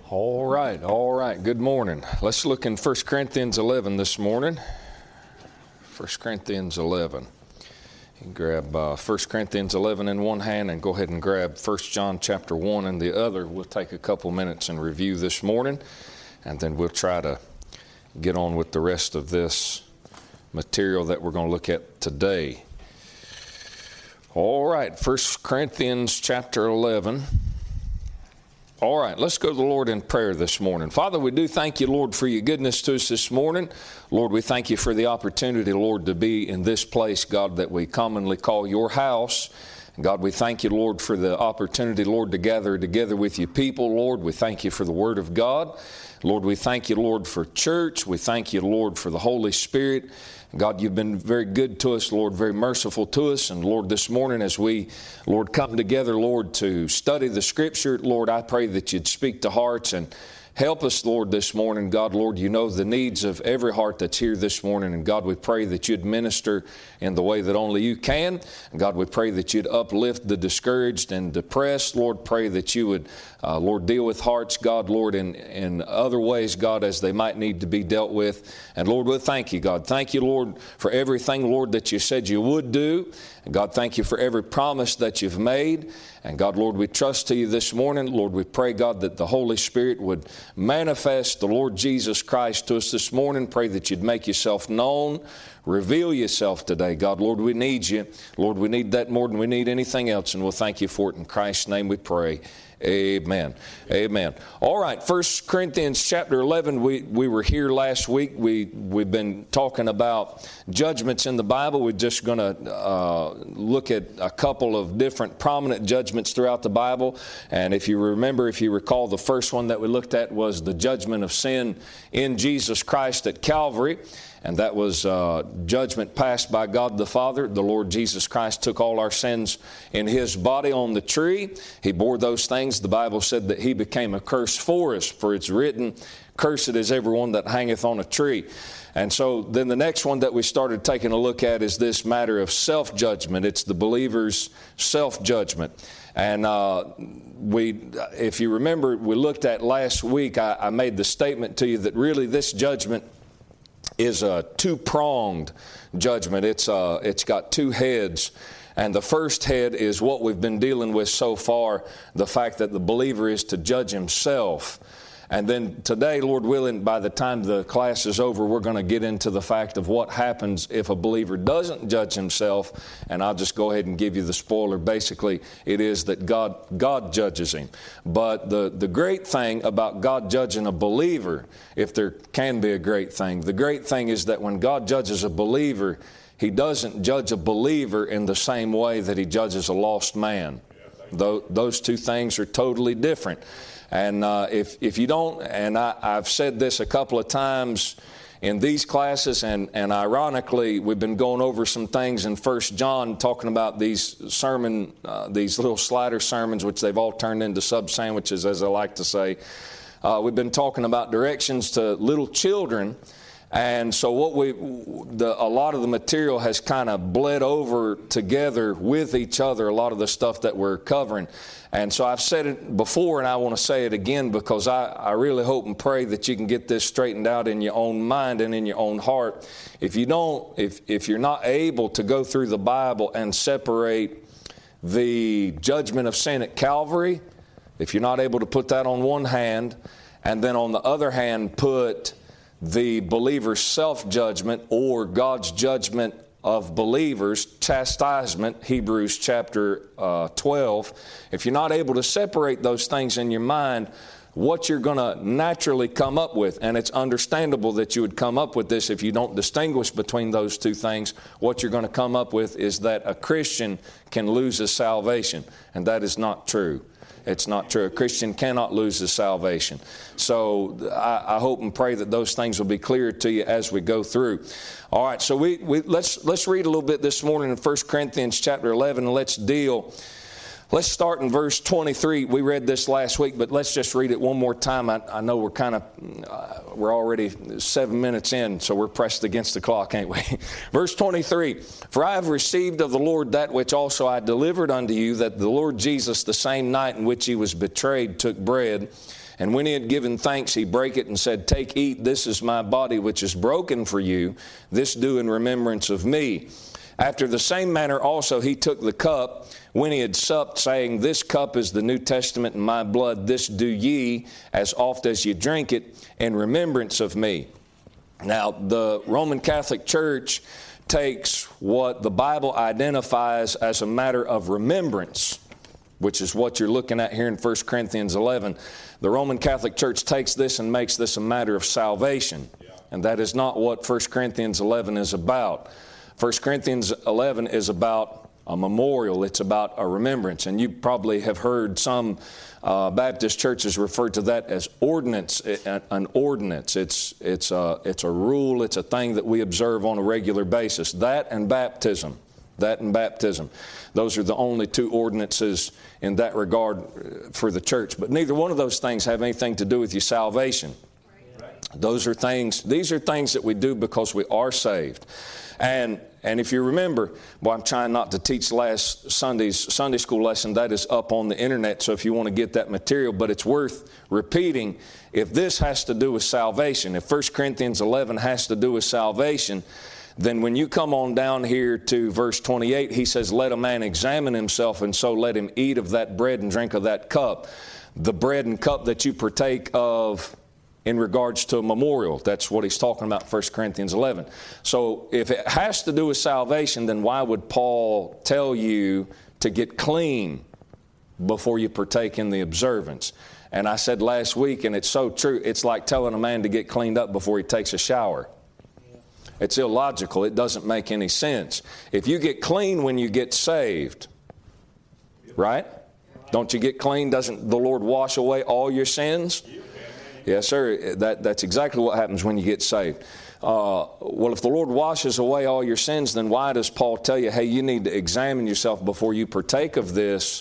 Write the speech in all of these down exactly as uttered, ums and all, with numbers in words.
All right, all right. Good morning. Let's look in First Corinthians eleven this morning. First Corinthians eleven. You can grab uh, First Corinthians eleven in one hand and go ahead and grab First John chapter one in the other. We'll take a couple minutes and review this morning, and then we'll try to get on with the rest of this material that we're going to look at today. All right, First Corinthians chapter eleven. All right, let's go to the Lord in prayer this morning. Father, we do thank you, Lord, for your goodness to us this morning. Lord, we thank you for the opportunity, Lord, to be in this place, God, that we commonly call your house. And God, we thank you, Lord, for the opportunity, Lord, to gather together with your people, Lord. We thank you for the Word of God. Lord, we thank you, Lord, for church. We thank you, Lord, for the Holy Spirit. God, you've been very good to us, Lord, very merciful to us. And Lord, this morning as we, Lord, come together, Lord, to study the Scripture, Lord, I pray that you'd speak to hearts and help us, Lord, this morning. God, Lord, you know the needs of every heart that's here this morning. And God, we pray that you'd minister in the way that only you can. And God, we pray that you'd uplift the discouraged and depressed. Lord, pray that you would, uh, Lord, deal with hearts, God, Lord, in, in other ways, God, as they might need to be dealt with. And Lord, we'll thank you, God. Thank you, Lord, for everything, Lord, that you said you would do. And God, thank you for every promise that you've made. And God, Lord, we trust to you this morning. Lord, we pray, God, that the Holy Spirit would manifest the Lord Jesus Christ to us this morning. Pray that you'd make yourself known. Reveal yourself today, God. Lord, we need you. Lord, we need that more than we need anything else. And we'll thank you for it. In Christ's name we pray. Amen. Amen. All right, First Corinthians chapter eleven, we, we were here last week. We, we've been talking about judgments in the Bible. We're just going to uh, look at a couple of different prominent judgments throughout the Bible. And if you remember, if you recall, the first one that we looked at was the judgment of sin in Jesus Christ at Calvary. And that was uh, judgment passed by God the Father. The Lord Jesus Christ took all our sins in His body on the tree. He bore those things. The Bible said that He became a curse for us. For it's written, cursed is everyone that hangeth on a tree. And so then the next one that we started taking a look at is this matter of self-judgment. It's the believer's self-judgment. And uh, we, if you remember, we looked at last week, I, I made the statement to you that really this judgment is a two-pronged judgment. It's uh, it's got two heads. And the first head is what we've been dealing with so far, the fact that the believer is to judge himself. And then today, Lord willing, by the time the class is over, we're going to get into the fact of what happens if a believer doesn't judge himself. And I'll just go ahead and give you the spoiler. Basically, it is that God God judges him. But the, the great thing about God judging a believer, if there can be a great thing, the great thing is that when God judges a believer, He doesn't judge a believer in the same way that He judges a lost man. Th- those two things are totally different. And uh, if if you don't, and I, I've said this a couple of times in these classes, and, and ironically, we've been going over some things in First John, talking about these sermon, uh, these little slider sermons, which they've all turned into sub-sandwiches, as I like to say. Uh, we've been talking about directions to little children. And so what we, the, a lot of the material has kind of bled over together with each other, a lot of the stuff that we're covering. And so I've said it before, and I want to say it again, because I, I really hope and pray that you can get this straightened out in your own mind and in your own heart. If you don't, if, if you're not able to go through the Bible and separate the judgment of sin at Calvary, if you're not able to put that on one hand, and then on the other hand put the believer's self-judgment or God's judgment of believers, chastisement, Hebrews chapter uh, twelve. If you're not able to separate those things in your mind, what you're going to naturally come up with, and it's understandable that you would come up with this if you don't distinguish between those two things, what you're going to come up with is that a Christian can lose his salvation, and that is not true. It's not true. A Christian cannot lose his salvation. So I, I hope and pray that those things will be clear to you as we go through. All right, so we, we let's let's read a little bit this morning in First Corinthians chapter eleven, and let's deal. Let's start in verse twenty-three. We read this last week, but let's just read it one more time. I, I know we're kind of, uh, we're already seven minutes in, so we're pressed against the clock, ain't we? Verse twenty-three, for I have received of the Lord that which also I delivered unto you, that the Lord Jesus, the same night in which he was betrayed, took bread. And when he had given thanks, he brake it and said, Take, eat, this is my body which is broken for you. This do in remembrance of me. After the same manner also he took the cup when he had supped, saying, This cup is the New Testament in my blood. This do ye as oft as ye drink it in remembrance of me. Now, the Roman Catholic Church takes what the Bible identifies as a matter of remembrance, which is what you're looking at here in First Corinthians eleven. The Roman Catholic Church takes this and makes this a matter of salvation. Yeah. And that is not what First Corinthians eleven is about. First Corinthians eleven is about a memorial. It's about a remembrance. And you probably have heard some uh, Baptist churches refer to that as ordinance, an ordinance. It's, it's, a, it's a rule. It's a thing that we observe on a regular basis. That and baptism. That and baptism. Those are the only two ordinances in that regard for the church. But neither one of those things have anything to do with your salvation. Those are things, these are things that we do because we are saved. And and if you remember, well, I'm trying not to teach last Sunday's Sunday school lesson. That is up on the internet, so if you want to get that material, but it's worth repeating. If this has to do with salvation, if First Corinthians eleven has to do with salvation, then when you come on down here to verse twenty-eight, he says, Let a man examine himself, and so let him eat of that bread and drink of that cup. The bread and cup that you partake of in regards to a memorial. That's what he's talking about in First Corinthians eleven. So if it has to do with salvation, then why would Paul tell you to get clean before you partake in the observance? And I said last week, and it's so true, it's like telling a man to get cleaned up before he takes a shower. It's illogical. It doesn't make any sense. If you get clean when you get saved, right? Don't you get clean? Doesn't the Lord wash away all your sins? Yes, sir. That, that's exactly what happens when you get saved. Uh, well, if the Lord washes away all your sins, then why does Paul tell you, hey, you need to examine yourself before you partake of this,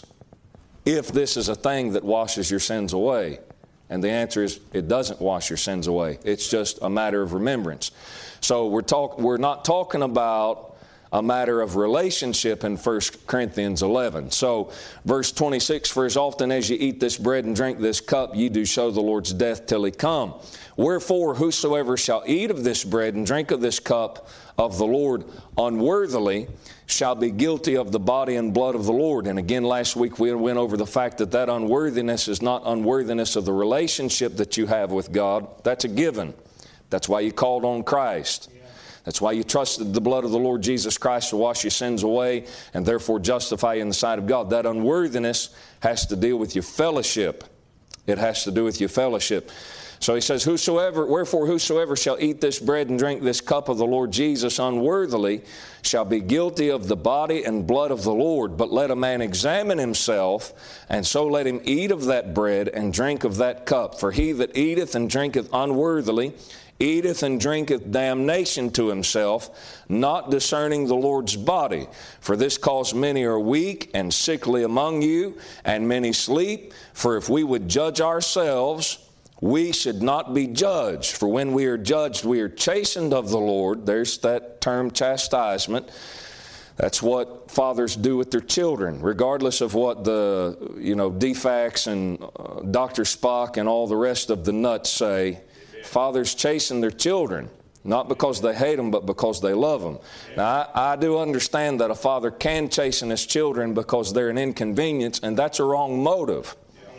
if this is a thing that washes your sins away? And the answer is, it doesn't wash your sins away. It's just a matter of remembrance. So we're talk, we're not talking about a matter of relationship in First Corinthians eleven. So verse twenty-six, For as often as you eat this bread and drink this cup, ye do show the Lord's death till he come. Wherefore, whosoever shall eat of this bread and drink of this cup of the Lord unworthily shall be guilty of the body and blood of the Lord. And again, last week we went over the fact that that unworthiness is not unworthiness of the relationship that you have with God. That's a given. That's why you called on Christ. That's why you trusted the blood of the Lord Jesus Christ to wash your sins away and therefore justify you in the sight of God. That unworthiness has to deal with your fellowship. It has to do with your fellowship. So he says, Whosoever, wherefore whosoever shall eat this bread and drink this cup of the Lord Jesus unworthily shall be guilty of the body and blood of the Lord. But let a man examine himself, and so let him eat of that bread and drink of that cup. For he that eateth and drinketh unworthily eateth and drinketh damnation to himself, not discerning the Lord's body. For this cause many are weak and sickly among you, and many sleep. For if we would judge ourselves, we should not be judged. For when we are judged, we are chastened of the Lord. There's that term, chastisement. That's what fathers do with their children, regardless of what the, you know, D FACS and uh, Doctor Spock and all the rest of the nuts say. Fathers chasten their children, not because they hate them, but because they love them. Now, I, I do understand that a father can chasten his children because they're an inconvenience, and that's a wrong motive.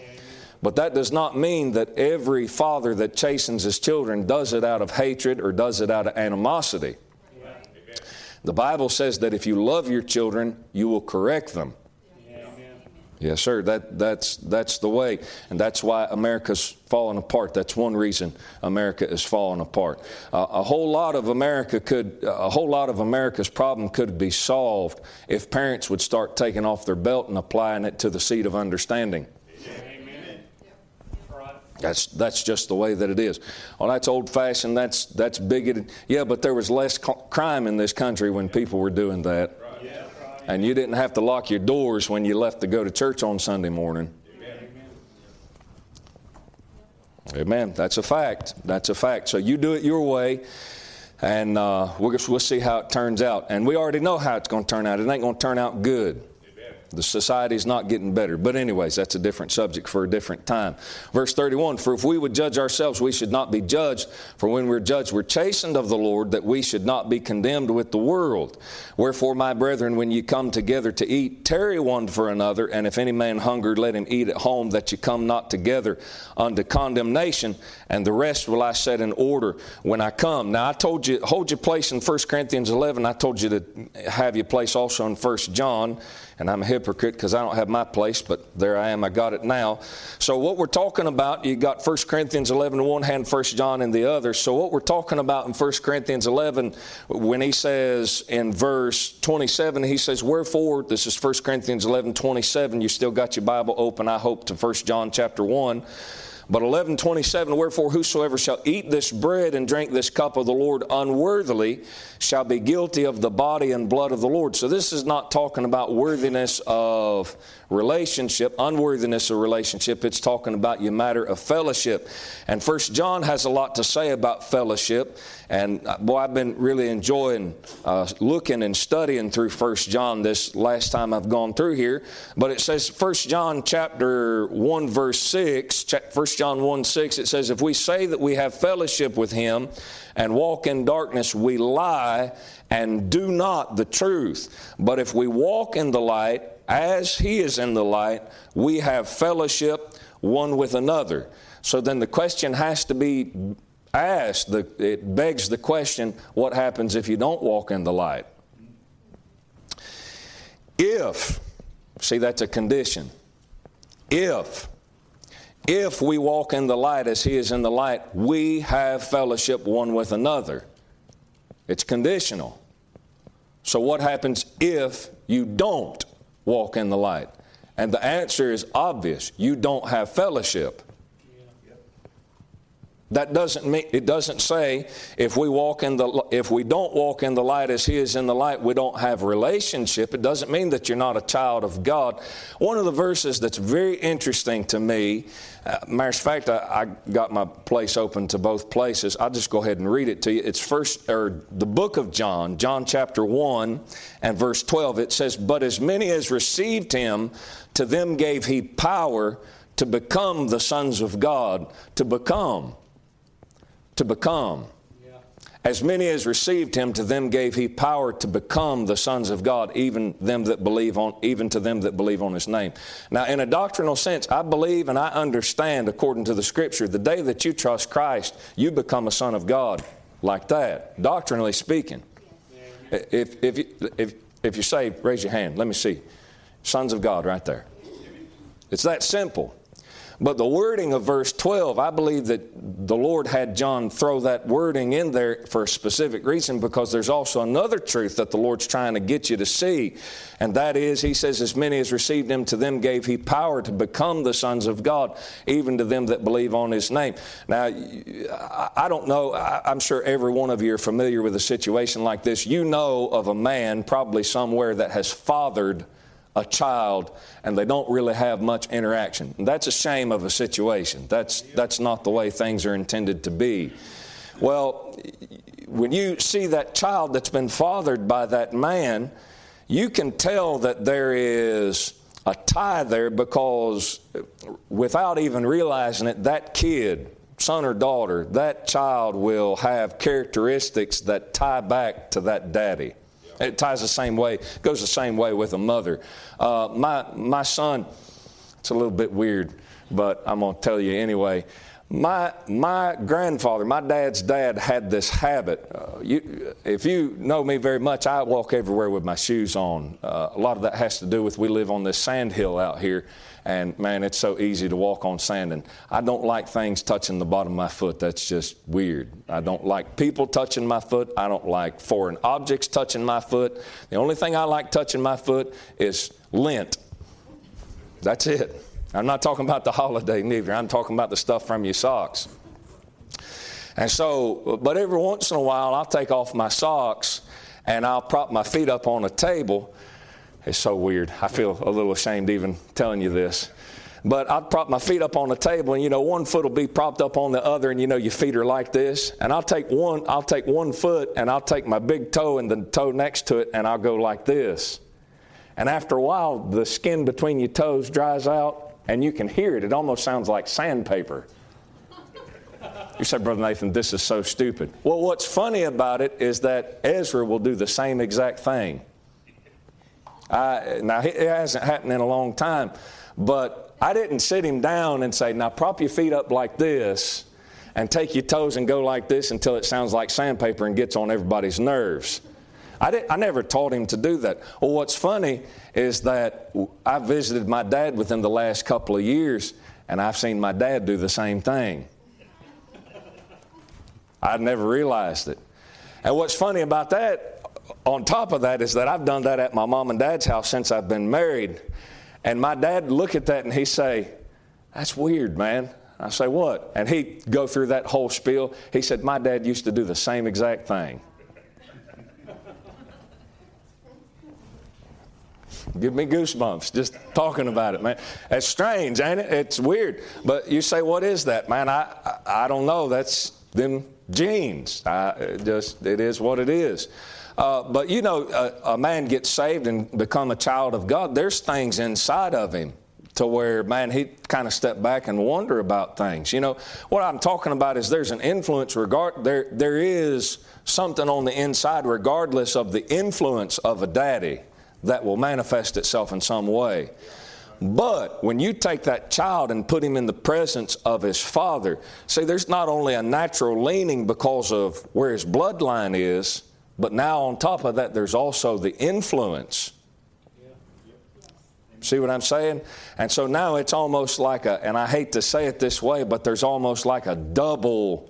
But that does not mean that every father that chastens his children does it out of hatred or does it out of animosity. The Bible says that if you love your children, you will correct them. Yes, sir. That that's that's the way, and that's why America's falling apart. That's one reason America is falling apart. Uh, a whole lot of America could, a whole lot of America's problem could be solved if parents would start taking off their belt and applying it to the seat of understanding. Amen. That's that's just the way that it is. Well, that's old-fashioned. That's that's bigoted. Yeah, but there was less crime in this country when people were doing that. And you didn't have to lock your doors when you left to go to church on Sunday morning. Amen. Amen. That's a fact. That's a fact. So you do it your way, and uh, we'll, we'll see how it turns out. And we already know how it's going to turn out. It ain't going to turn out good. Amen. The society's not getting better. But anyways, that's a different subject for a different time. Verse thirty-one, for if we would judge ourselves, we should not be judged. For when we're judged, we're chastened of the Lord, that we should not be condemned with the world. Wherefore, my brethren, when you come together to eat, tarry one for another. And if any man hunger, let him eat at home, that you come not together unto condemnation. And the rest will I set in order when I come. Now, I told you, hold your place in First Corinthians eleven. I told you to have your place also in First John. And I'm a hypocrite because I don't have my place, but there I am. I got it now. So what we're talking about, you got First Corinthians eleven in one hand, First John in the other. So what we're talking about in First Corinthians eleven, when he says in verse twenty-seven, he says, wherefore, this is First Corinthians eleven twenty-seven. You still got your Bible open, I hope, to First John chapter one. But eleven twenty-seven, wherefore whosoever shall eat this bread and drink this cup of the Lord unworthily shall be guilty of the body and blood of the Lord. So this is not talking about worthiness of relationship, unworthiness of relationship. It's talking about your matter of fellowship. And First John has a lot to say about fellowship. And boy, I've been really enjoying uh, looking and studying through First John this last time I've gone through here. But it says First John chapter one verse six, First John one six, it says, if we say that we have fellowship with him and walk in darkness, we lie and do not the truth. But if we walk in the light, as he is in the light, we have fellowship one with another. So then the question has to be asked. The, it begs the question, what happens if you don't walk in the light? If, see, that's a condition. If, if we walk in the light as he is in the light, we have fellowship one with another. It's conditional. So what happens if you don't walk in the light? And the answer is obvious. You don't have fellowship. That doesn't mean, it doesn't say if we walk in the, if we don't walk in the light as he is in the light, we don't have relationship. It doesn't mean that you're not a child of God. One of the verses that's very interesting to me, uh, matter of fact, I, I got my place open to both places. I'll just go ahead and read it to you. It's first, or the book of John, John chapter one and verse twelve. It says, but as many as received him, to them gave he power to become the sons of God, to become. To become. Yeah. As many as received him, to them gave he power to become the sons of God, even them that believe on, even to them that believe on his name. Now, in a doctrinal sense, I believe and I understand, according to the Scripture, the day that you trust Christ, you become a son of God like that, doctrinally speaking. Yeah. If if you, if if you're saved, raise your hand. Let me see. Sons of God, right there. It's that simple. But the wording of verse twelve, I believe that the Lord had John throw that wording in there for a specific reason, because there's also another truth that the Lord's trying to get you to see. And that is, he says, as many as received him, to them gave he power to become the sons of God, even to them that believe on his name. Now, I don't know, I'm sure every one of you are familiar with a situation like this. You know of a man probably somewhere that has fathered a child, and they don't really have much interaction. And that's a shame of a situation. That's that's not the way things are intended to be. Well, when you see that child that's been fathered by that man, you can tell that there is a tie there, because without even realizing it, that kid, son or daughter, that child will have characteristics that tie back to that daddy. It ties the same way, goes the same way with a mother. Uh, my my son, it's a little bit weird, but I'm going to tell you anyway. My my grandfather, my dad's dad, had this habit. Uh, you, if you know me very much, I walk everywhere with my shoes on. Uh, a lot of that has to do with we live on this sand hill out here. And man, it's so easy to walk on sand. And I don't like things touching the bottom of my foot. That's just weird. I don't like people touching my foot. I don't like foreign objects touching my foot. The only thing I like touching my foot is lint. That's it. I'm not talking about the holiday neither. I'm talking about the stuff from your socks. And so, but every once in a while, I'll take off my socks and I'll prop my feet up on a table. It's so weird. I feel a little ashamed even telling you this. But I'd prop my feet up on the table, and you know, one foot will be propped up on the other, and you know, your feet are like this. And I'll take one, I'll take one foot, and I'll take my big toe and the toe next to it, and I'll go like this. And after a while, the skin between your toes dries out, and you can hear it. It almost sounds like sandpaper. You say, Brother Nathan, this is so stupid. Well, what's funny about it is that Ezra will do the same exact thing. I, now, it hasn't happened in a long time, but I didn't sit him down and say, now prop your feet up like this and take your toes and go like this until it sounds like sandpaper and gets on everybody's nerves. I, did, I never taught him to do that. Well, what's funny is that I visited my dad within the last couple of years, and I've seen my dad do the same thing. I'd never realized it. And what's funny about that, on top of that, is that I've done that at my mom and dad's house since I've been married. And my dad would look at that and he'd say, that's weird, man. I say, what? And he'd go through that whole spiel. He said, my dad used to do the same exact thing. Give me goosebumps just talking about it, man. It's strange, ain't it? It's weird. But you say, what is that, man? I I, I don't know. That's them genes. I, just it is what it is. Uh, but you know, a, a man gets saved and become a child of God. There's things inside of him to where, man, he kind of step back and wonder about things. You know, what I'm talking about is there's an influence regard. There there is something on the inside, regardless of the influence of a daddy, that will manifest itself in some way. But when you take that child and put him in the presence of his father, see, there's not only a natural leaning because of where his bloodline is, but now on top of that, there's also the influence. See what I'm saying? And so now it's almost like a, and I hate to say it this way, but there's almost like a double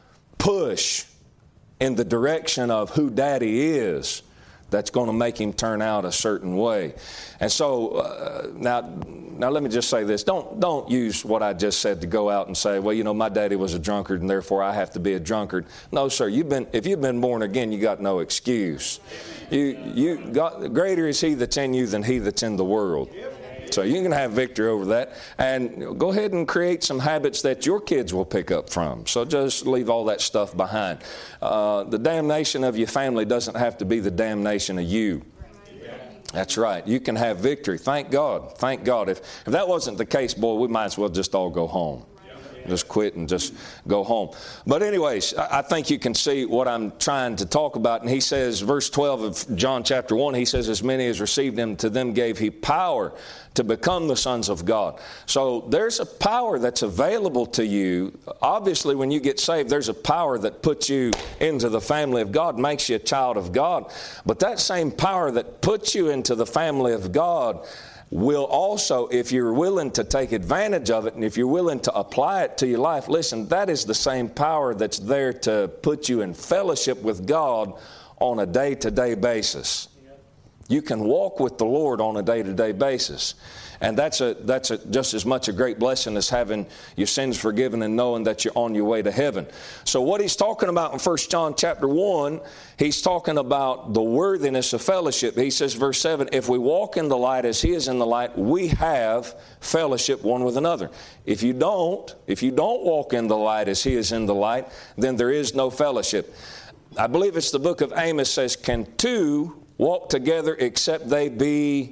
push in the direction of who daddy is that's going to make him turn out a certain way. And so uh, now, now let me just say this. Don't, don't use what I just said to go out and say, well, you know, my daddy was a drunkard and therefore I have to be a drunkard. No, sir. You've been, if you've been born again, you got no excuse. You, you got, greater is he that's in you than he that's in the world. So you can have victory over that. And go ahead and create some habits that your kids will pick up from. So just leave all that stuff behind. Uh, the damnation of your family doesn't have to be the damnation of you. That's right. You can have victory. Thank God. Thank God. If, if that wasn't the case, boy, we might as well just all go home. Just quit and just go home. But anyways, I think you can see what I'm trying to talk about. And he says, verse twelve of John chapter one, he says, as many as received him, to them gave he power to become the sons of God. So there's a power that's available to you. Obviously, when you get saved, there's a power that puts you into the family of God, makes you a child of God. But that same power that puts you into the family of God will also, if you're willing to take advantage of it and if you're willing to apply it to your life, listen, that is the same power that's there to put you in fellowship with God on a day-to-day basis. You can walk with the Lord on a day-to-day basis. And that's a that's a, just as much a great blessing as having your sins forgiven and knowing that you're on your way to heaven. So what he's talking about in First John chapter one, he's talking about the worthiness of fellowship. He says, verse seven, if we walk in the light as he is in the light, we have fellowship one with another. If you don't, if you don't walk in the light as he is in the light, then there is no fellowship. I believe it's the book of Amos says, can two walk together except they be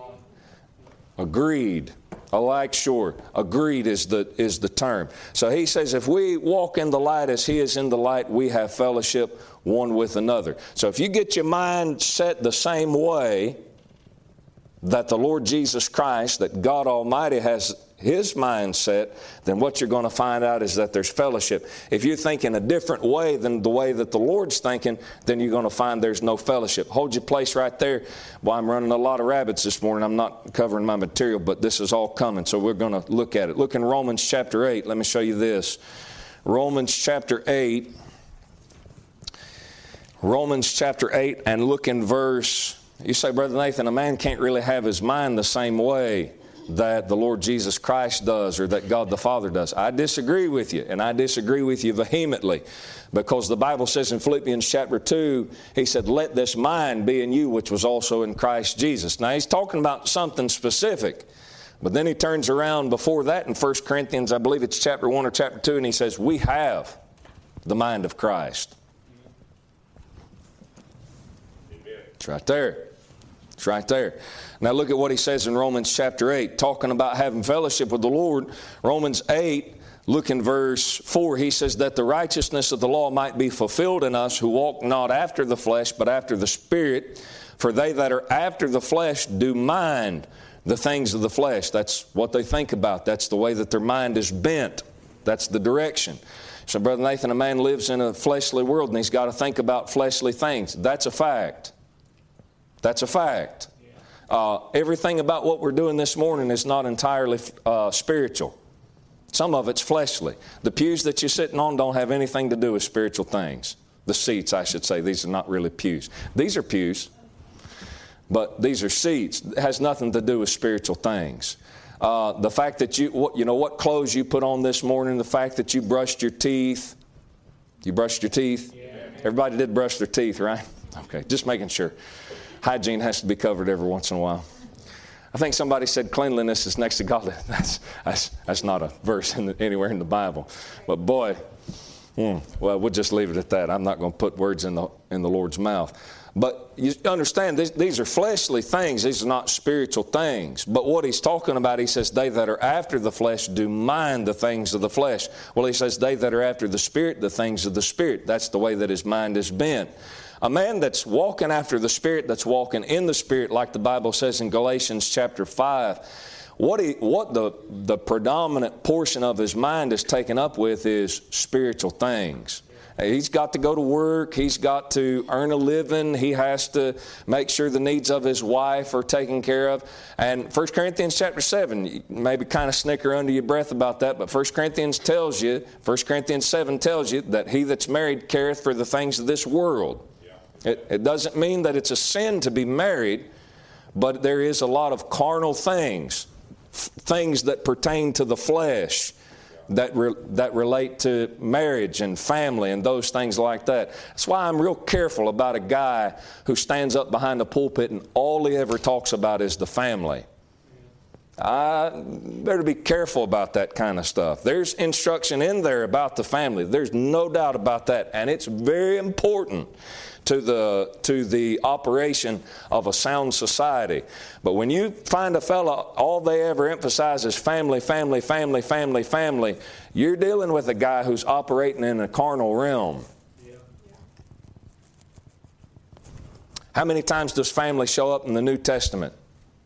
agreed? Alike, sure. Agreed is the is the term. So he says, if we walk in the light as he is in the light, we have fellowship one with another. So if you get your mind set the same way that the Lord Jesus Christ, that God Almighty has his mindset, then what you're going to find out is that there's fellowship. If you're thinking a different way than the way that the Lord's thinking, then you're going to find there's no fellowship. Hold your place right there. Well, I'm running a lot of rabbits this morning. I'm not covering my material, but this is all coming, so we're going to look at it. Look in Romans chapter eight. Let me show you this. Romans chapter eight. Romans chapter eight, and look in verse... You say, Brother Nathan, a man can't really have his mind the same way that the Lord Jesus Christ does or that God the Father does. I disagree with you, and I disagree with you vehemently, because the Bible says in Philippians chapter two, he said, let this mind be in you which was also in Christ Jesus. Now, he's talking about something specific, but then he turns around before that in First Corinthians, I believe it's chapter one or chapter two, and he says, we have the mind of Christ. Amen. It's right there. It's right there. Now look at what he says in Romans chapter eight, talking about having fellowship with the Lord. Romans eight, look in verse four. He says that the righteousness of the law might be fulfilled in us who walk not after the flesh, but after the Spirit. For they that are after the flesh do mind the things of the flesh. That's what they think about. That's the way that their mind is bent. That's the direction. So, Brother Nathan, a man lives in a fleshly world and he's got to think about fleshly things. That's a fact. That's a fact. Uh, everything about what we're doing this morning is not entirely uh, spiritual. Some of it's fleshly. The pews that you're sitting on don't have anything to do with spiritual things. The seats, I should say. These are not really pews. These are pews, but these are seats. It has nothing to do with spiritual things. Uh, the fact that you, what, you know, what clothes you put on this morning, the fact that you brushed your teeth. You brushed your teeth? Yeah. Everybody did brush their teeth, right? Okay, just making sure. Hygiene has to be covered every once in a while. I think somebody said cleanliness is next to godliness. That's, that's, that's not a verse in the, anywhere in the Bible. But boy, hmm, well, we'll just leave it at that. I'm not going to put words in the, in the Lord's mouth. But you understand, these, these are fleshly things. These are not spiritual things. But what he's talking about, he says, they that are after the flesh do mind the things of the flesh. Well, he says, they that are after the Spirit, the things of the Spirit. That's the way that his mind is bent. A man that's walking after the Spirit, that's walking in the Spirit, like the Bible says in Galatians chapter five, what, he, what the, the predominant portion of his mind is taken up with is spiritual things. He's got to go to work. He's got to earn a living. He has to make sure the needs of his wife are taken care of. And First Corinthians chapter seven, you maybe kind of snicker under your breath about that, but First Corinthians tells you, First Corinthians seven tells you that he that's married careth for the things of this world. It, it doesn't mean that it's a sin to be married, but there is a lot of carnal things, f- things that pertain to the flesh, that re, that relate to marriage and family and those things like that. That's why I'm real careful about a guy who stands up behind the pulpit and all he ever talks about is the family. I better be careful about that kind of stuff. There's instruction in there about the family. There's no doubt about that, and it's very important to the to the operation of a sound society. But when you find a fella, all they ever emphasize is family, family, family, family, family, you're dealing with a guy who's operating in a carnal realm. Yeah. How many times does family show up in the New Testament?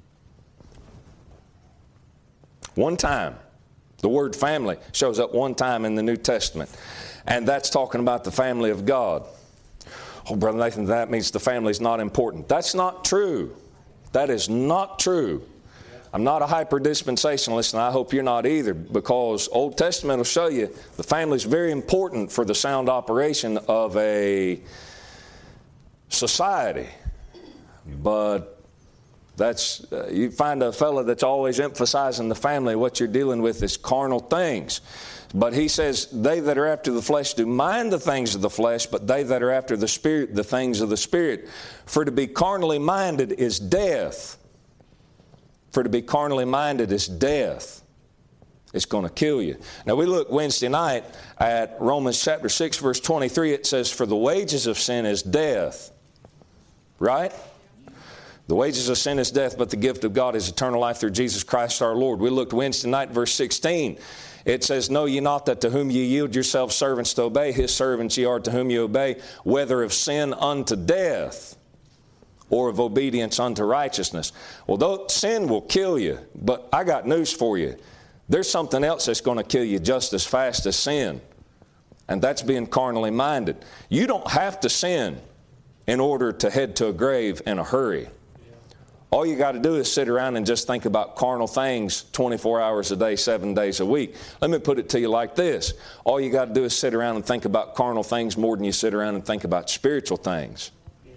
One time. The word family shows up one time in the New Testament. And that's talking about the family of God. Oh, Brother Nathan, that means the family is not important. That's not true. That is not true. I'm not a hyper-dispensationalist, and I hope you're not either, because Old Testament will show you the family is very important for the sound operation of a society. But that's uh, you find a fellow that's always emphasizing the family, what you're dealing with is carnal things. But he says, they that are after the flesh do mind the things of the flesh, but they that are after the Spirit, the things of the Spirit. For to be carnally minded is death. For to be carnally minded is death. It's going to kill you. Now we look Wednesday night at Romans chapter six, verse twenty-three. It says, for the wages of sin is death. Right? The wages of sin is death, but the gift of God is eternal life through Jesus Christ our Lord. We looked Wednesday night, verse sixteen. It says, know ye not that to whom ye yield yourselves servants to obey, his servants ye are to whom ye obey, whether of sin unto death or of obedience unto righteousness. Well, though sin will kill you, but I got news for you. There's something else that's going to kill you just as fast as sin, and that's being carnally minded. You don't have to sin in order to head to a grave in a hurry. All you got to do is sit around and just think about carnal things twenty-four hours a day, seven days a week. Let me put it to you like this. All you got to do is sit around and think about carnal things more than you sit around and think about spiritual things. Yeah.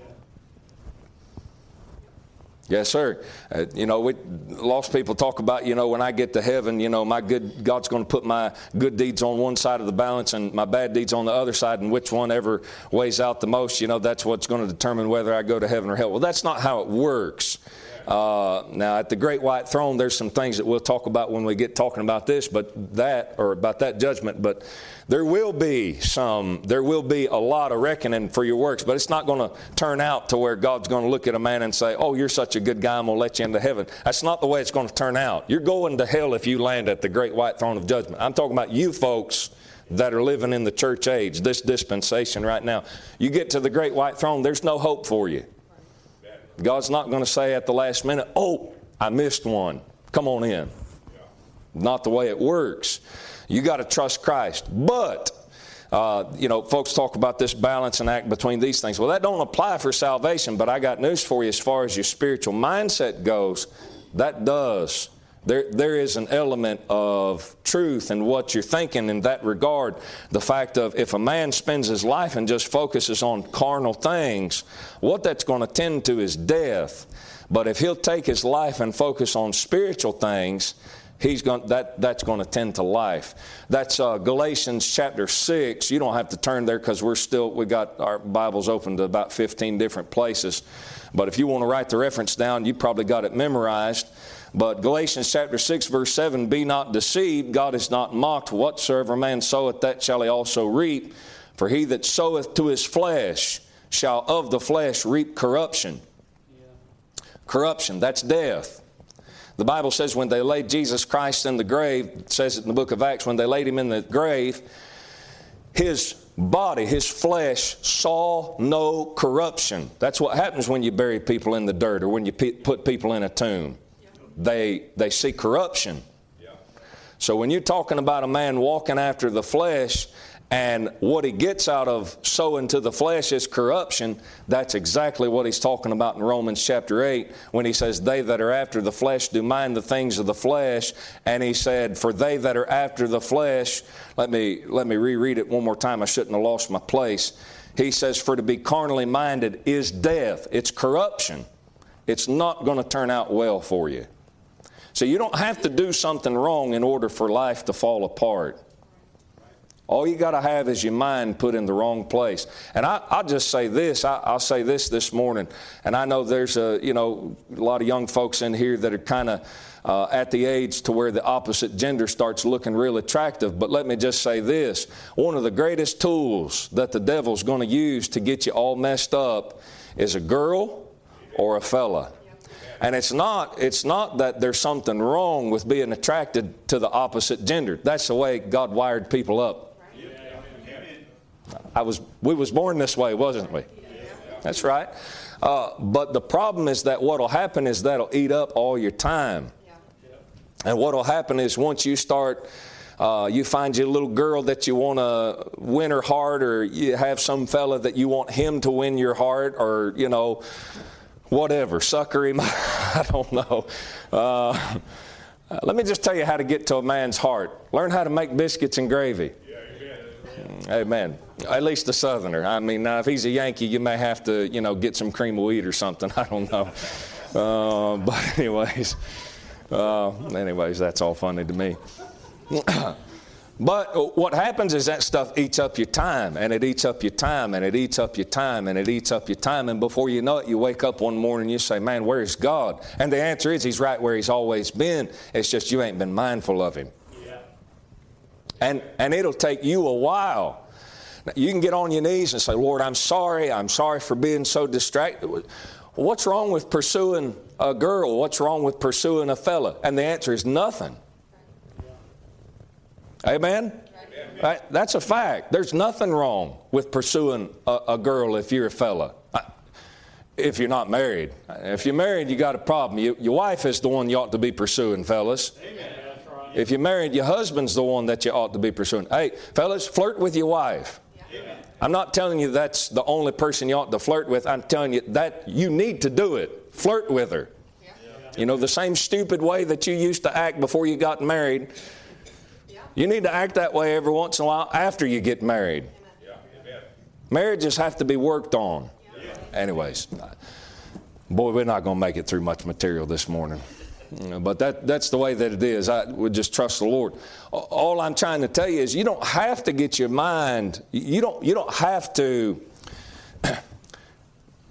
Yes, sir. Uh, you know, we, lost people talk about, you know, when I get to heaven, you know, my good God's going to put my good deeds on one side of the balance and my bad deeds on the other side, and which one ever weighs out the most, you know, that's what's going to determine whether I go to heaven or hell. Well, that's not how it works. Uh, now, at the great white throne, there's some things that we'll talk about when we get talking about this, but that, or about that judgment, but there will be some, there will be a lot of reckoning for your works, but it's not going to turn out to where God's going to look at a man and say, oh, you're such a good guy, I'm going to let you into heaven. That's not the way it's going to turn out. You're going to hell if you land at the great white throne of judgment. I'm talking about you folks that are living in the church age, this dispensation right now. You get to the great white throne, there's no hope for you. God's not going to say at the last minute, oh, I missed one. Come on in. Not the way it works. You got to trust Christ. But, uh, you know, folks talk about this balance and act between these things. Well, that don't apply for salvation, but I got news for you as far as your spiritual mindset goes. That does. There, there is an element of truth in what you're thinking in that regard. The fact of if a man spends his life and just focuses on carnal things, what that's going to tend to is death. But if he'll take his life and focus on spiritual things, he's going that that's going to tend to life. That's uh, Galatians chapter six. You don't have to turn there because we're still we got our Bibles open to about fifteen different places. But if you want to write the reference down, you probably got it memorized. But Galatians chapter six, verse seven, be not deceived, God is not mocked. Whatsoever man soweth, that shall he also reap. For he that soweth to his flesh shall of the flesh reap corruption. Yeah. Corruption, that's death. The Bible says when they laid Jesus Christ in the grave, it says it in the book of Acts, when they laid him in the grave, his body, his flesh saw no corruption. That's what happens when you bury people in the dirt or when you put people in a tomb. They they see corruption. Yeah. So when you're talking about a man walking after the flesh and what he gets out of sowing to the flesh is corruption, that's exactly what he's talking about in Romans chapter eight when he says, they that are after the flesh do mind the things of the flesh. And he said, for they that are after the flesh, let me, let me reread it one more time. I shouldn't have lost my place. He says, for to be carnally minded is death. It's corruption. It's not going to turn out well for you. So you don't have to do something wrong in order for life to fall apart. All you got to have is your mind put in the wrong place. And I, I'll just say this. I, I'll say this this morning. And I know there's a, you know, a lot of young folks in here that are kind of uh, at the age to where the opposite gender starts looking real attractive. But let me just say this. One of the greatest tools that the devil's going to use to get you all messed up is a girl or a fella. And it's not, it's not that there's something wrong with being attracted to the opposite gender. That's the way God wired people up. I was, we was born this way, wasn't we? That's right. Uh, but the problem is that what will happen is that'll eat up all your time. And what will happen is once you start, uh, you find your little girl that you want to win her heart, or you have some fella that you want him to win your heart, or, you know, whatever, sucker him, I don't know. Uh, let me just tell you how to get to a man's heart. Learn how to make biscuits and gravy. Yeah, amen. At least a Southerner. I mean, now if he's a Yankee, you may have to, you know, get some cream of wheat or something. I don't know. Uh, but anyways, uh, anyways, that's all funny to me. But what happens is that stuff eats up your time, and it eats up your time, and it eats up your time, and it eats up your time. And before you know it, you wake up one morning and you say, man, where's God? And the answer is he's right where he's always been. It's just you ain't been mindful of him. Yeah. And, and it'll take you a while. Now, you can get on your knees and say, Lord, I'm sorry. I'm sorry for being so distracted. What's wrong with pursuing a girl? What's wrong with pursuing a fella? And the answer is nothing. Amen? Amen. Right? That's a fact. There's nothing wrong with pursuing a, a girl if you're a fella. If you're not married. If you're married, you got a problem. You, your wife is the one you ought to be pursuing, fellas. Amen. If you're married, your husband's the one that you ought to be pursuing. Hey, fellas, flirt with your wife. Amen. I'm not telling you that's the only person you ought to flirt with. I'm telling you that you need to do it. Flirt with her. Yeah. You know, the same stupid way that you used to act before you got married. You need to act that way every once in a while after you get married. Amen. Marriages have to be worked on. Yeah. Anyways, boy, we're not going to make it through much material this morning. But that, that's the way that it is. I would just trust the Lord. All I'm trying to tell you is you don't have to get your mind, you don't, you don't have to,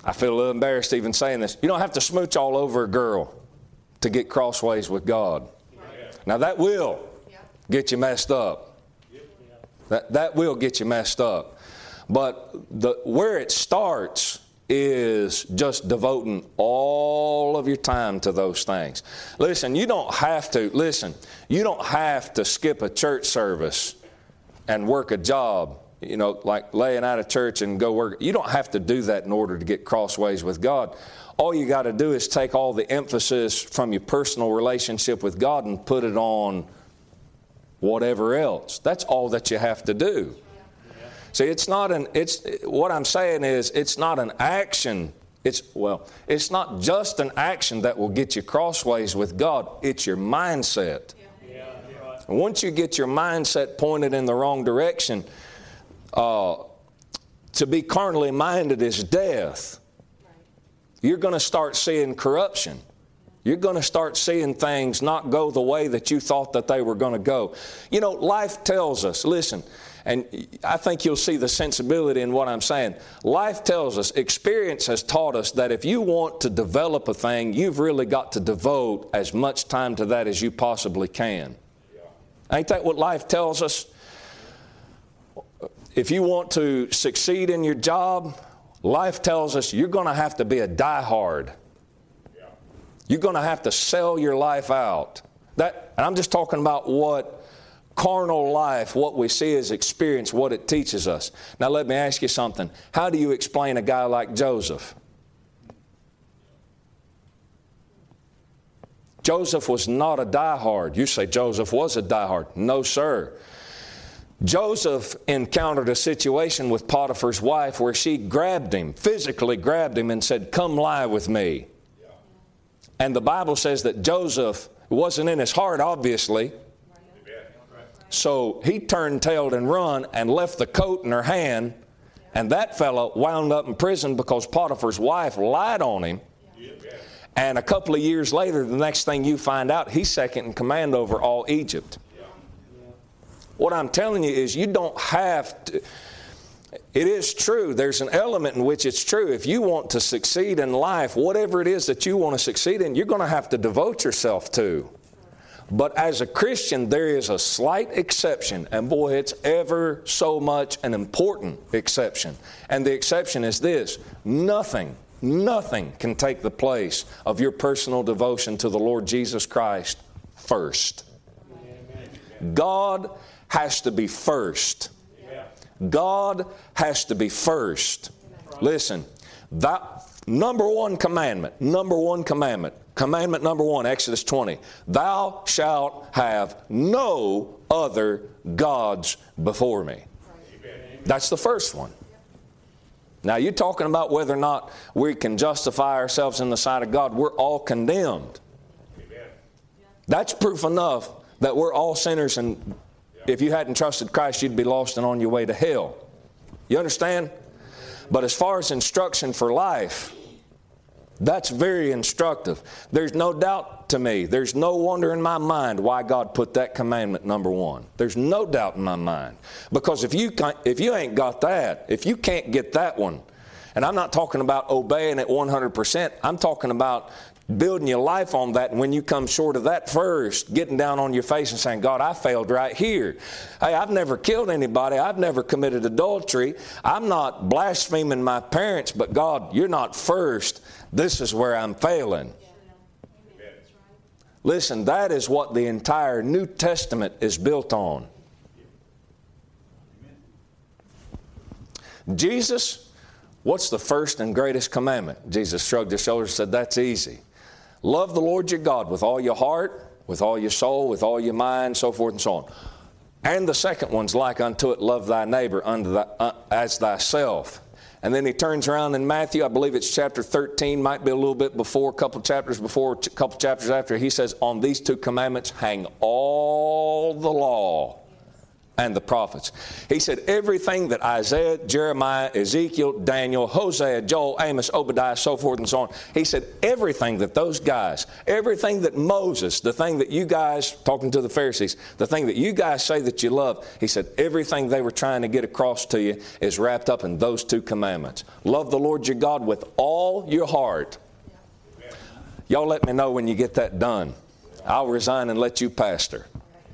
I feel a little embarrassed even saying this. You don't have to smooch all over a girl to get crossways with God. Right. Now that will get you messed up. That, that will get you messed up. But the, where it starts is just devoting all of your time to those things. Listen, you don't have to, listen, you don't have to skip a church service and work a job, you know, like laying out of church and go work. You don't have to do that in order to get crossways with God. All you got to do is take all the emphasis from your personal relationship with God and put it on whatever else. That's all that you have to do. See, it's not an, it's, what I'm saying is, it's not an action. It's, well, it's not just an action that will get you crossways with God. It's your mindset. Yeah. Yeah. And once you get your mindset pointed in the wrong direction, uh, to be carnally minded is death. You're going to start seeing corruption. You're going to start seeing things not go the way that you thought that they were going to go. You know, life tells us, listen, and I think you'll see the sensibility in what I'm saying. Life tells us, experience has taught us that if you want to develop a thing, you've really got to devote as much time to that as you possibly can. Yeah. Ain't that what life tells us? If you want to succeed in your job, life tells us you're going to have to be a diehard. Yeah. You're going to have to sell your life out. That, and I'm just talking about what carnal life, what we see as experience, what it teaches us. Now let me ask you something. How do you explain a guy like Joseph? Joseph was not a diehard. You say Joseph was a diehard. No, sir. Joseph encountered a situation with Potiphar's wife where she grabbed him, physically grabbed him and said, "Come lie with me." Yeah. And the Bible says that Joseph, it wasn't in his heart, obviously. So he turned tail and run and left the coat in her hand, and that fellow wound up in prison because Potiphar's wife lied on him. And a couple of years later, the next thing you find out, he's second in command over all Egypt. What I'm telling you is you don't have to. It is true. There's an element in which it's true. If you want to succeed in life, whatever it is that you want to succeed in, you're going to have to devote yourself to. But as a Christian, there is a slight exception, and boy, it's ever so much an important exception. And the exception is this: nothing, nothing can take the place of your personal devotion to the Lord Jesus Christ first. God has to be first. God has to be first. Listen, that number one commandment, number one commandment, Commandment number one, Exodus twenty, "Thou shalt have no other gods before me." That's the first one. Now you're talking about whether or not we can justify ourselves in the sight of God. We're all condemned. That's proof enough that we're all sinners, and if you hadn't trusted Christ, you'd be lost and on your way to hell. You understand? But as far as instruction for life, that's very instructive. There's no doubt to me, there's no wonder in my mind why God put that commandment number one. There's no doubt in my mind. Because if you if you ain't got that, if you can't get that one, and I'm not talking about obeying it one hundred percent, I'm talking about building your life on that, and when you come short of that first, getting down on your face and saying, "God, I failed right here. Hey, I've never killed anybody. I've never committed adultery. I'm not blaspheming my parents, but God, you're not first. This is where I'm failing." Listen, that is what the entire New Testament is built on. Jesus, what's the first and greatest commandment? Jesus shrugged his shoulders and said, "That's easy. Love the Lord your God with all your heart, with all your soul, with all your mind," so forth and so on. And the second one's like unto it, "Love thy neighbor unto thy, uh, as thyself." And then he turns around in Matthew, I believe it's chapter thirteen, might be a little bit before, a couple chapters before, a couple chapters after. He says, "On these two commandments hang all the law and the prophets. He said everything that Isaiah, Jeremiah, Ezekiel, Daniel, Hosea, Joel, Amos, Obadiah, so forth and so on. He said everything that those guys, everything that Moses, the thing that you guys, talking to the Pharisees, the thing that you guys say that you love, he said everything they were trying to get across to you is wrapped up in those two commandments. Love the Lord your God with all your heart. Y'all let me know when you get that done. I'll resign and let you pastor.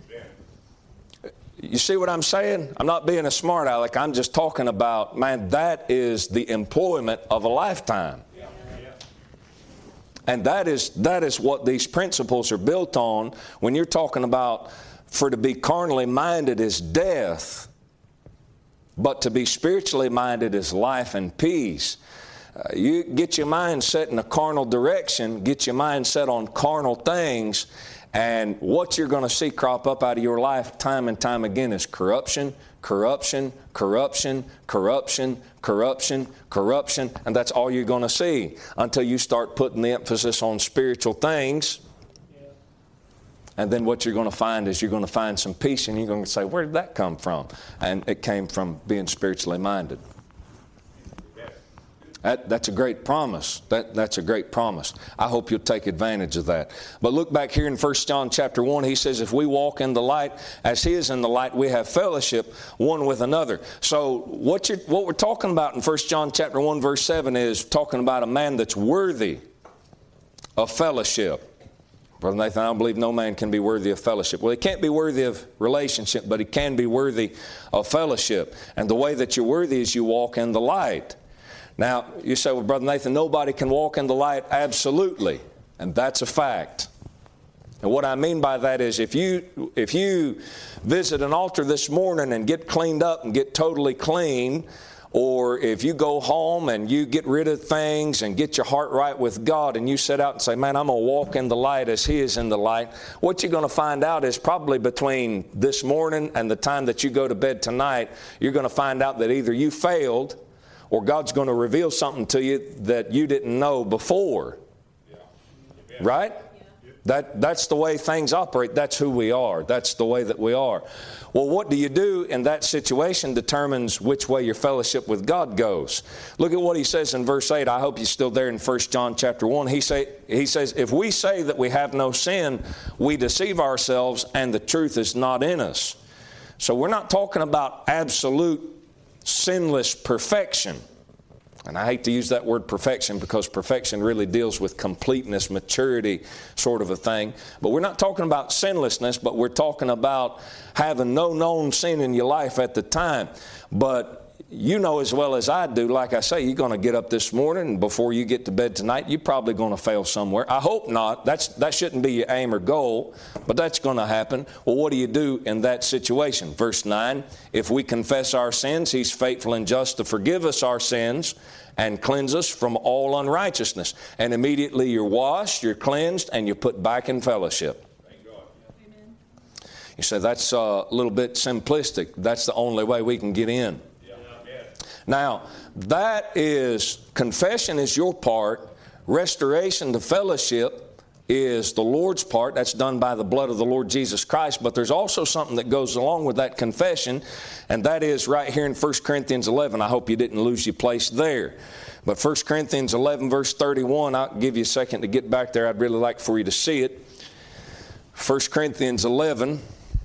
You see what I'm saying? I'm not being a smart aleck. I'm just talking about, man, that is the employment of a lifetime. And that is that is what these principles are built on. When you're talking about for to be carnally minded is death, but to be spiritually minded is life and peace. Uh, you get your mind set in a carnal direction, get your mind set on carnal things, and what you're going to see crop up out of your life time and time again is corruption, corruption, corruption, corruption, corruption, corruption, and that's all you're going to see until you start putting the emphasis on spiritual things. And then what you're going to find is you're going to find some peace, and you're going to say, where did that come from? And it came from being spiritually minded. That, that's a great promise. That, that's a great promise. I hope you'll take advantage of that. But look back here in First John chapter one. He says, if we walk in the light as He is in the light, we have fellowship one with another. So what, you're, what we're talking about in First John chapter one verse seven is talking about a man that's worthy of fellowship. Brother Nathan, I don't believe no man can be worthy of fellowship. Well, he can't be worthy of relationship, but he can be worthy of fellowship. And the way that you're worthy is you walk in the light. Now, you say, well, Brother Nathan, nobody can walk in the light. Absolutely. And that's a fact. And what I mean by that is if you if you visit an altar this morning and get cleaned up and get totally clean, or if you go home and you get rid of things and get your heart right with God and you set out and say, man, I'm going to walk in the light as He is in the light, what you're going to find out is probably between this morning and the time that you go to bed tonight, you're going to find out that either you failed or God's going to reveal something to you that you didn't know before. Yeah. Right? Yeah. That, that's the way things operate. That's who we are. That's the way that we are. Well, what do you do in that situation determines which way your fellowship with God goes. Look at what he says in verse eight. I hope you're still there in First John chapter one. He, say, he says, if we say that we have no sin, we deceive ourselves and the truth is not in us. So we're not talking about absolute sinless perfection. And I hate to use that word perfection because perfection really deals with completeness, maturity sort of a thing. But we're not talking about sinlessness, but we're talking about having no known sin in your life at the time. But you know as well as I do, like I say, you're going to get up this morning and before you get to bed tonight, you're probably going to fail somewhere. I hope not. That's, that shouldn't be your aim or goal, but that's going to happen. Well, what do you do in that situation? Verse nine, if we confess our sins, He's faithful and just to forgive us our sins and cleanse us from all unrighteousness. And immediately you're washed, you're cleansed, and you're put back in fellowship. Thank God. Amen. You say, that's a little bit simplistic. That's the only way we can get in. Now, that is, confession is your part. Restoration to fellowship is the Lord's part. That's done by the blood of the Lord Jesus Christ. But there's also something that goes along with that confession, and that is right here in First Corinthians eleven. I hope you didn't lose your place there. But First Corinthians eleven, verse thirty-one, I'll give you a second to get back there. I'd really like for you to see it. First Corinthians eleven,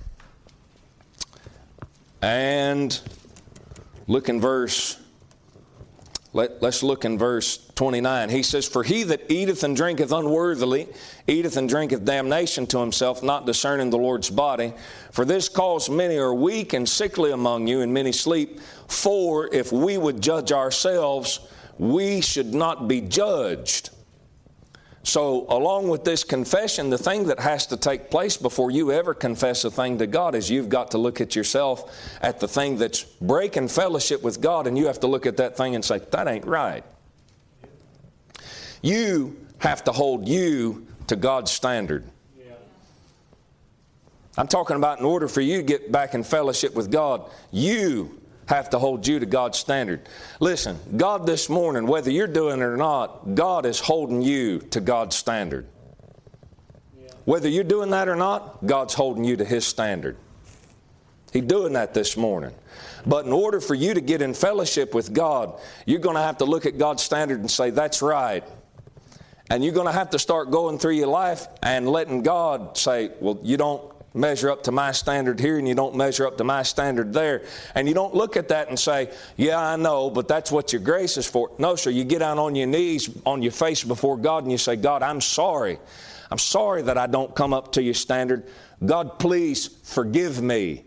and look in verse, let, let's look in verse twenty-nine. He says, for he that eateth and drinketh unworthily, eateth and drinketh damnation to himself, not discerning the Lord's body. For this cause many are weak and sickly among you, and many sleep. For if we would judge ourselves, we should not be judged. So along with this confession, the thing that has to take place before you ever confess a thing to God is you've got to look at yourself at the thing that's breaking fellowship with God, and you have to look at that thing and say, that ain't right. You have to hold you to God's standard. I'm talking about in order for you to get back in fellowship with God, you have to hold you to God's standard. Listen, God this morning, whether you're doing it or not, God is holding you to God's standard. Yeah. Whether you're doing that or not, God's holding you to His standard. He's doing that this morning. But in order for you to get in fellowship with God, you're going to have to look at God's standard and say, that's right. And you're going to have to start going through your life and letting God say, well, you don't measure up to my standard here and you don't measure up to my standard there. And you don't look at that and say, yeah, I know, but that's what your grace is for. No, sir, you get down on your knees, on your face before God and you say, God, I'm sorry. I'm sorry that I don't come up to your standard. God, please forgive me.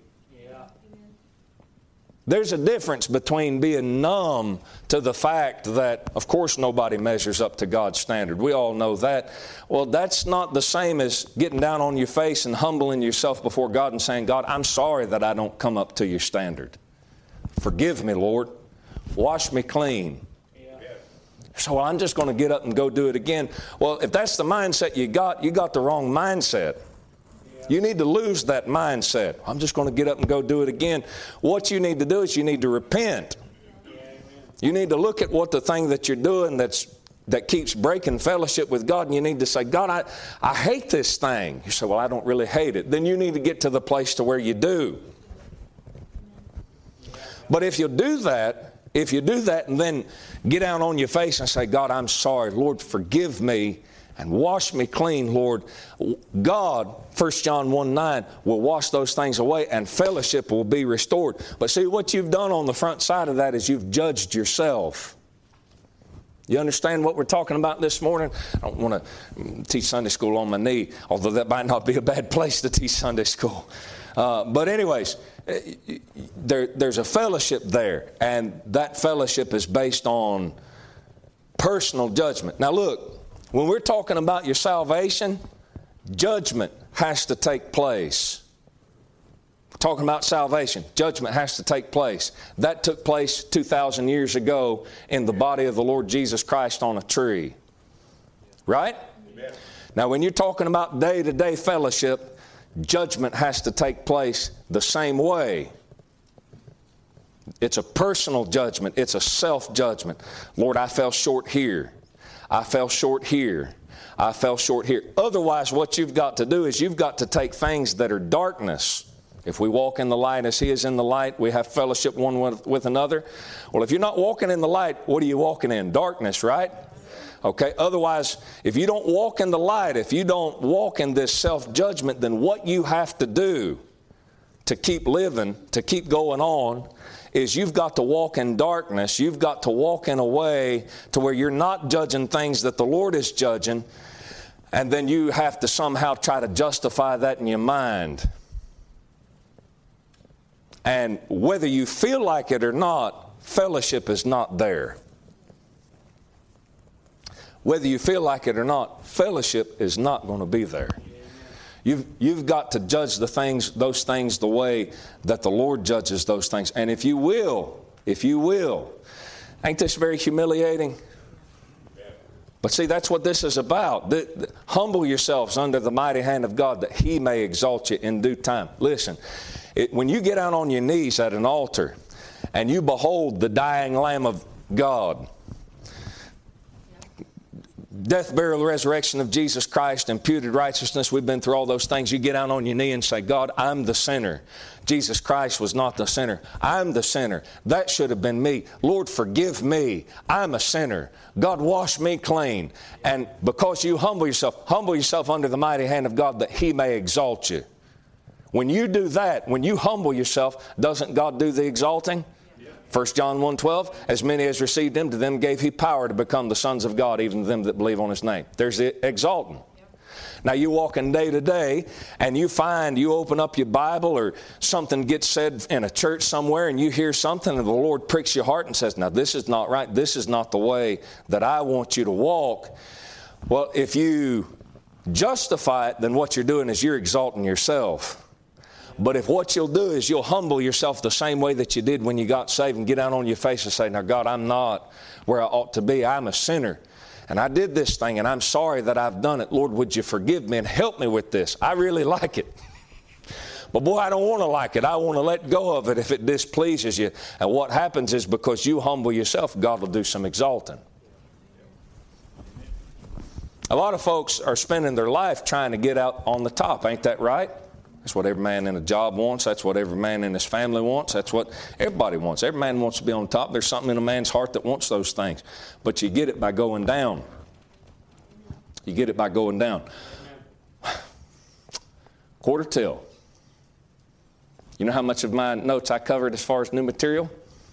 There's a difference between being numb to the fact that, of course, nobody measures up to God's standard. We all know that. Well, that's not the same as getting down on your face and humbling yourself before God and saying, God, I'm sorry that I don't come up to your standard. Forgive me, Lord. Wash me clean. Yeah. So well, I'm just going to get up and go do it again. Well, if that's the mindset you got, you got the wrong mindset. You need to lose that mindset. I'm just going to get up and go do it again. What you need to do is you need to repent. You need to look at what the thing that you're doing that's that keeps breaking fellowship with God, and you need to say, God, I, I hate this thing. You say, well, I don't really hate it. Then you need to get to the place to where you do. But if you do that, if you do that and then get down on your face and say, God, I'm sorry. Lord, forgive me. And wash me clean, Lord. God, First John one nine, will wash those things away and fellowship will be restored. But see, what you've done on the front side of that is you've judged yourself. You understand what we're talking about this morning? I don't want to teach Sunday school on my knee, although that might not be a bad place to teach Sunday school. Uh, but anyways, there, there's a fellowship there, and that fellowship is based on personal judgment. Now look, when we're talking about your salvation, judgment has to take place. We're talking about salvation, judgment has to take place. That took place two thousand years ago in the body of the Lord Jesus Christ on a tree. Right? Amen. Now, when you're talking about day-to-day fellowship, judgment has to take place the same way. It's a personal judgment. It's a self-judgment. Lord, I fell short here. I fell short here. I fell short here. Otherwise, what you've got to do is you've got to take things that are darkness. If we walk in the light as He is in the light, we have fellowship one with, with another. Well, if you're not walking in the light, what are you walking in? Darkness, right? Okay. Otherwise, if you don't walk in the light, if you don't walk in this self-judgment, then what you have to do to keep living, to keep going on, is you've got to walk in darkness. You've got to walk in a way to where you're not judging things that the Lord is judging, and then you have to somehow try to justify that in your mind. And whether you feel like it or not, fellowship is not there. Whether you feel like it or not, fellowship is not going to be there. You've, you've got to judge the things, those things the way that the Lord judges those things. And if you will, if you will, ain't this very humiliating? But see, that's what this is about. The, the, humble yourselves under the mighty hand of God that He may exalt you in due time. Listen, it, when you get out on your knees at an altar and you behold the dying Lamb of God, death, burial, resurrection of Jesus Christ, imputed righteousness, we've been through all those things. You get down on your knee and say, God, I'm the sinner. Jesus Christ was not the sinner. I'm the sinner. That should have been me. Lord, forgive me. I'm a sinner. God, wash me clean. And because you humble yourself, humble yourself under the mighty hand of God that He may exalt you. When you do that, when you humble yourself, doesn't God do the exalting? First John one twelve, as many as received Him, to them gave He power to become the sons of God, even to them that believe on His name. There's the exalting. Yep. Now you walking day to day and you find, you open up your Bible or something gets said in a church somewhere and you hear something and the Lord pricks your heart and says, now this is not right. This is not the way that I want you to walk. Well, if you justify it, then what you're doing is you're exalting yourself. But if what you'll do is you'll humble yourself the same way that you did when you got saved and get down on your face and say, now God, I'm not where I ought to be. I'm a sinner. And I did this thing and I'm sorry that I've done it. Lord, would you forgive me and help me with this? I really like it. But boy, I don't want to like it. I want to let go of it if it displeases you. And what happens is because you humble yourself, God will do some exalting. A lot of folks are spending their life trying to get out on the top. Ain't that right? That's what every man in a job wants. That's what every man in his family wants. That's what everybody wants. Every man wants to be on top. There's something in a man's heart that wants those things. But you get it by going down. You get it by going down. Quarter till. You know how much of my notes I covered as far as new material?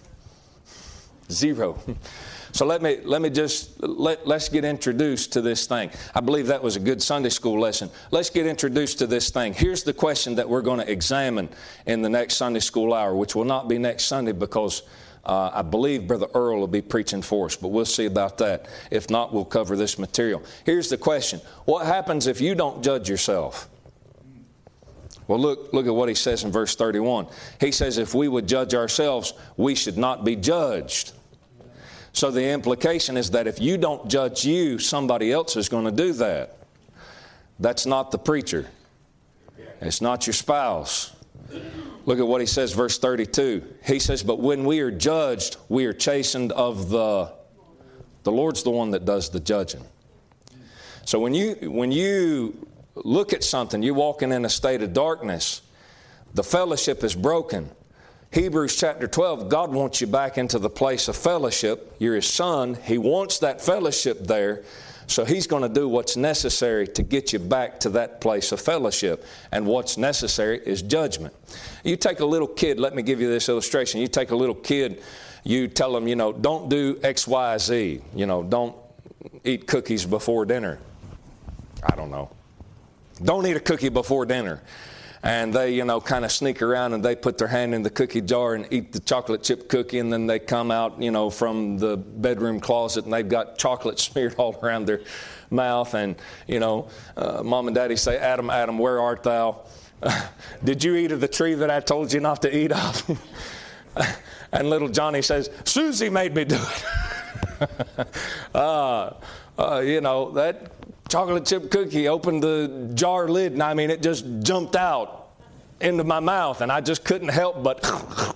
Zero. So let me let me just let let's get introduced to this thing. I believe that was a good Sunday school lesson. Let's get introduced to this thing. Here's the question that we're going to examine in the next Sunday school hour, which will not be next Sunday because uh, I believe Brother Earl will be preaching for us, but we'll see about that. If not, we'll cover this material. Here's the question: what happens if you don't judge yourself? Well, look, look at what he says in verse thirty-one. He says, if we would judge ourselves, we should not be judged. So the implication is that if you don't judge you, somebody else is going to do that. That's not the preacher. It's not your spouse. Look at what he says, verse thirty-two. He says, but when we are judged, we are chastened of the... The Lord's the one that does the judging. So when you when you look at something, you're walking in a state of darkness, the fellowship is broken. Hebrews chapter twelve, God wants you back into the place of fellowship. You're His son. He wants that fellowship there. So He's going to do what's necessary to get you back to that place of fellowship. And what's necessary is judgment. You take a little kid, let me give you this illustration. You take a little kid, you tell them, you know, don't do X, Y, Z. You know, don't eat cookies before dinner. I don't know. Don't eat a cookie before dinner. And they, you know, kind of sneak around and they put their hand in the cookie jar and eat the chocolate chip cookie, and then they come out, you know, from the bedroom closet and they've got chocolate smeared all around their mouth. And, you know, uh, Mom and Daddy say, Adam, Adam, where art thou? Did you eat of the tree that I told you not to eat of? And little Johnny says, Susie made me do it. uh, uh, you know, that chocolate chip cookie opened the jar lid, and I mean, it just jumped out into my mouth, and I just couldn't help but.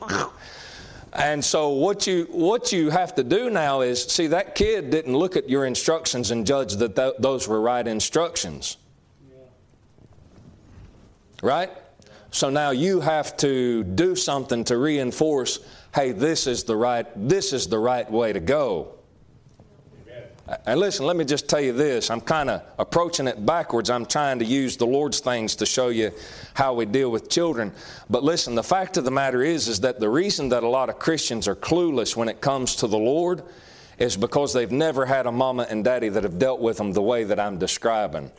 And so what you what you have to do now is, see, that kid didn't look at your instructions and judge that th- those were right instructions. Right? So now you have to do something to reinforce, hey, this is the right, this is the right way to go. And listen, let me just tell you this. I'm kind of approaching it backwards. I'm trying to use the Lord's things to show you how we deal with children. But listen, the fact of the matter is, is that the reason that a lot of Christians are clueless when it comes to the Lord is because they've never had a mama and daddy that have dealt with them the way that I'm describing.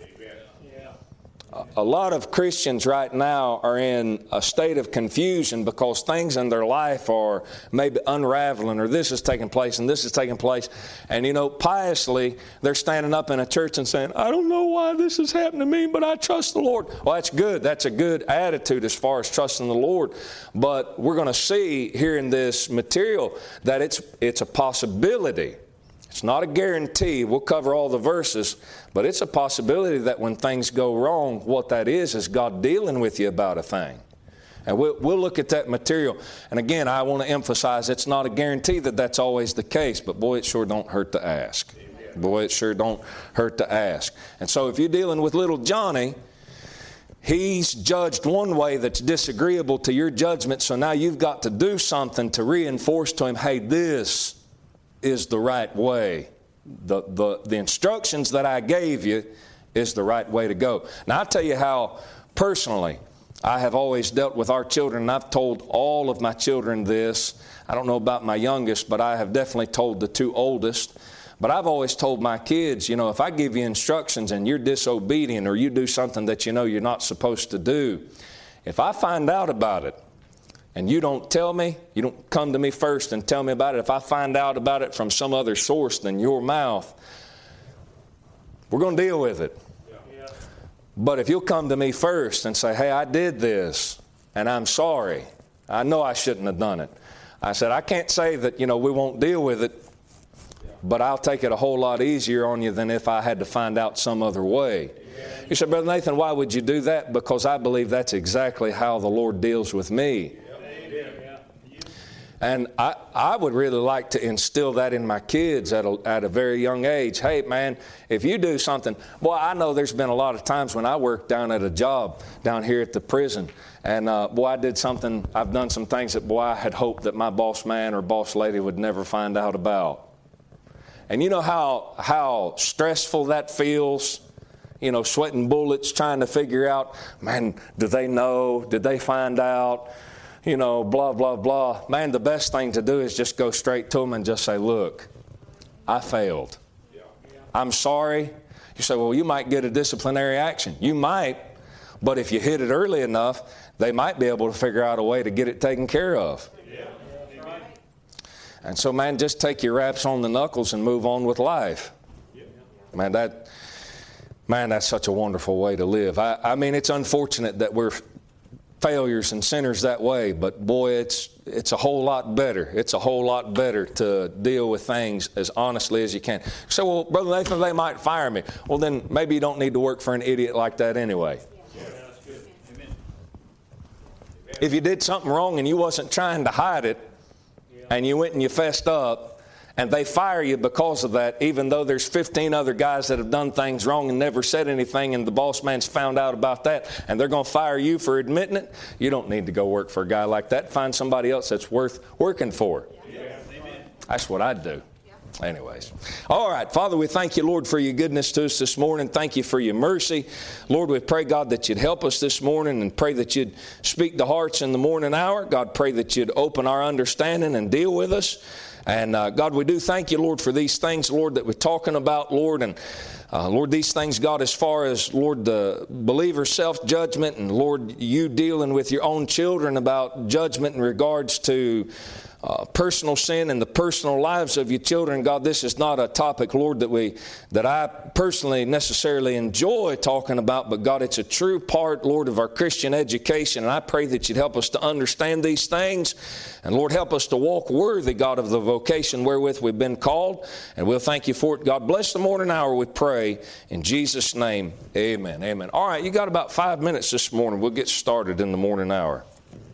A lot of Christians right now are in a state of confusion because things in their life are maybe unraveling, or this is taking place and this is taking place. And, you know, piously, they're standing up in a church and saying, I don't know why this has happened to me, but I trust the Lord. Well, that's good. That's a good attitude as far as trusting the Lord. But we're going to see here in this material that it's it's a possibility. It's not a guarantee. We'll cover all the verses, but it's a possibility that when things go wrong, what that is is God dealing with you about a thing. And we'll, we'll look at that material. And again, I want to emphasize it's not a guarantee that that's always the case, but boy, it sure don't hurt to ask. Boy, it sure don't hurt to ask. And so if you're dealing with little Johnny, he's judged one way that's disagreeable to your judgment, so now you've got to do something to reinforce to him, hey, this is the right way. The, the, the instructions that I gave you is the right way to go. Now, I'll tell you how personally I have always dealt with our children, and I've told all of my children this. I don't know about my youngest, but I have definitely told the two oldest. But I've always told my kids, you know, if I give you instructions and you're disobedient or you do something that you know you're not supposed to do, if I find out about it, and you don't tell me, you don't come to me first and tell me about it. If I find out about it from some other source than your mouth, we're going to deal with it. Yeah. But if you'll come to me first and say, hey, I did this, and I'm sorry. I know I shouldn't have done it. I said, I can't say that, you know, we won't deal with it, but I'll take it a whole lot easier on you than if I had to find out some other way. You said, Brother Nathan, why would you do that? Because I believe that's exactly how the Lord deals with me. And I, I would really like to instill that in my kids at a, at a very young age. Hey, man, if you do something, boy, I know there's been a lot of times when I worked down at a job down here at the prison. And, uh, boy, I did something, I've done some things that, boy, I had hoped that my boss man or boss lady would never find out about. And you know how how stressful that feels? You know, sweating bullets, trying to figure out, man, do they know? Did they find out? You know, blah, blah, blah. Man, the best thing to do is just go straight to them and just say, look, I failed. I'm sorry. You say, well, you might get a disciplinary action. You might, but if you hit it early enough, they might be able to figure out a way to get it taken care of. And so, man, just take your raps on the knuckles and move on with life. Man, that, man, that's such a wonderful way to live. I, I mean, it's unfortunate that we're failures and sinners that way, but boy, it's it's a whole lot better. It's a whole lot better to deal with things as honestly as you can. So, well, Brother Nathan, they might fire me. Well, then maybe you don't need to work for an idiot like that anyway. Yeah, that's good. Amen. If you did something wrong and you wasn't trying to hide it, and you went and you fessed up, and they fire you because of that, even though there's fifteen other guys that have done things wrong and never said anything, and the boss man's found out about that, and they're going to fire you for admitting it, you don't need to go work for a guy like that. Find somebody else that's worth working for. Yeah. That's what I'd do. Anyways. All right. Father, we thank you, Lord, for your goodness to us this morning. Thank you for your mercy. Lord, we pray, God, that you'd help us this morning, and pray that you'd speak to hearts in the morning hour. God, pray that you'd open our understanding and deal with us. And uh, God, we do thank you, Lord, for these things, Lord, that we're talking about, Lord. And uh, Lord, these things, God, as far as, Lord, the believer's self-judgment, and Lord, you dealing with your own children about judgment in regards to Uh, personal sin and the personal lives of your children. God, this is not a topic, Lord, that we that I personally necessarily enjoy talking about, but God, it's a true part, Lord, of our Christian education, and I pray that you'd help us to understand these things, and Lord, help us to walk worthy, God, of the vocation wherewith we've been called, and we'll thank you for it. God, bless the morning hour, we pray, in Jesus' name, amen, amen. All right, you got about five minutes this morning. We'll get started in the morning hour.